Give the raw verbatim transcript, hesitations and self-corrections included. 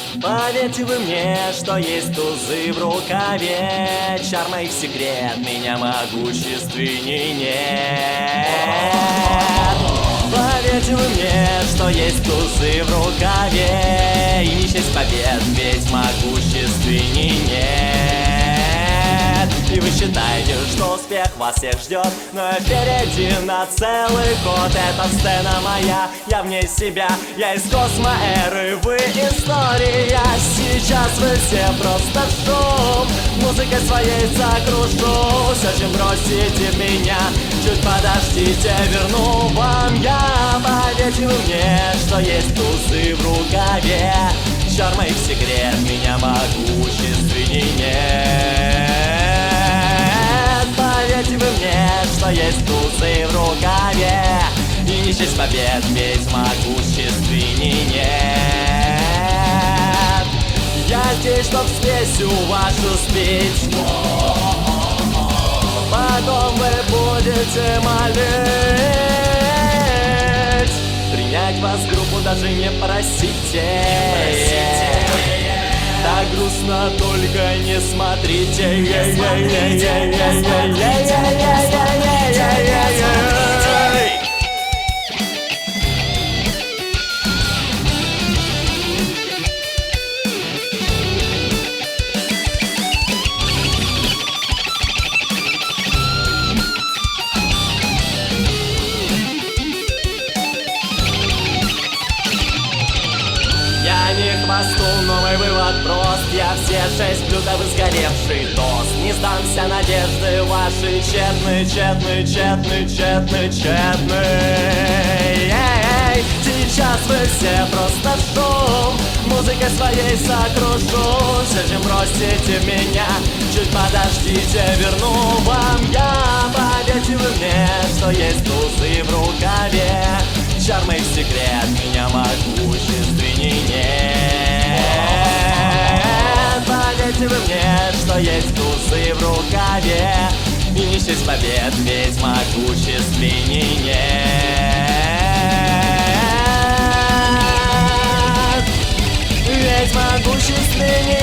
Поверьте вы мне, что есть тузы в рукаве. Чар моих секрет меня могущественней нет. Поверьте вы мне, что есть тузы в рукаве, и не счесть побед, ведь могущественней нет. И вы считаете, что успех вас всех ждет, но впереди на целый год. Эта сцена моя, я вне себя, я из космоэры, вы история. Сейчас вы все просто шум, музыкой своей закрушу. Все, чем бросите меня, чуть подождите, верну вам я. Поверьте вы мне, что есть тузы в рукаве. Чар моих секрет меня могущественней нет. Поверьте вы мне, что есть тузы в рукаве, и не счесть побед, ведь могущественней нет. Я здесь, чтоб спесью вашу спеть, потом вы будете молить. Принять вас в группу даже не просите, так грустно, только не смотрите. Новый вывод прост, я все шесть блюдов изгоревший тост. Не сдамся, надежды ваши тщетны, тщетны, тщетны, тщетны, тщетны. Сейчас вы все просто шум, музыкой своей сокрушу. Все, чем бросите меня, чуть подождите, верну вам я. Поверьте вы мне, что есть тузы в рукаве. Чар моих секрет меня могущественней нет. Поверьте вы мне, что есть тузы в рукаве, и не счесть побед, ведь могущественней нет. Ведь могущественней